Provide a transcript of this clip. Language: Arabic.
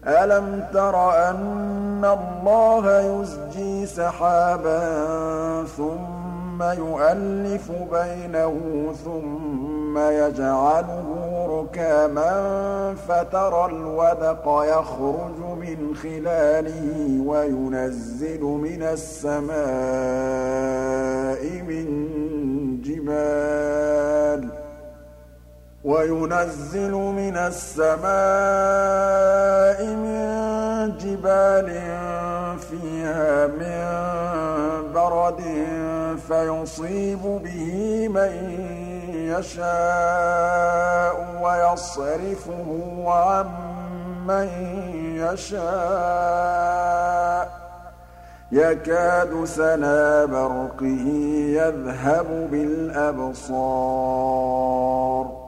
أَلَمْ تَرَ أَنَّ اللَّهَ يُزْجِي سَحَابًا ثُمَّ يُؤَلِّفُ بَيْنَهُ ثُمَّ يَجْعَلُهُ رُكَامًا فَتَرَى الْوَدْقَ يَخْرُجُ مِنْ خِلَالِهِ وَيُنَزِّلُ مِنَ السَّمَاءِ مِن جِبَالٍ فِيهَا مِن بَرَدٍ فَيُصِيبُ بِهِ مَن يَشَاءُ وَيَصْرِفُهُ عَن مَّن يَشَاءُ يَكَادُ سَنَا بَرْقِهِ يَذْهَبُ بِالْأَبْصَارِ